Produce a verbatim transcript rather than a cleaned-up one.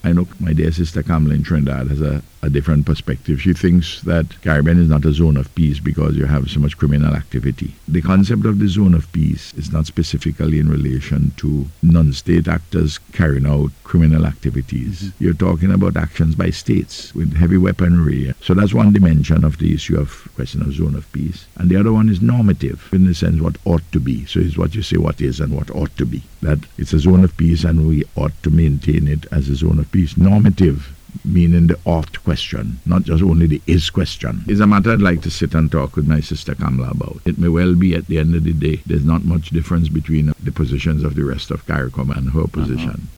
I know my dear sister Kamala in Trinidad has a, a different perspective. She thinks that Caribbean is not a zone of peace because you have so much criminal activity. The concept of the zone of peace is not specifically in relation to non-state actors carrying out criminal activities. Mm-hmm. You're talking about actions by states with heavy weaponry. So that's one dimension of the issue of question of zone of peace. And the other one is normative, in the sense what ought to be. So it's what you say what is and what ought to be. That it's a zone of peace and we ought to maintain it as a zone of peace. Normative, meaning the ought question, not just only the is question. It's a matter I'd like to sit and talk with my sister Kamala about. It may well be at the end of the day, there's not much difference between the positions of the rest of CARICOM and her position. Uh-huh.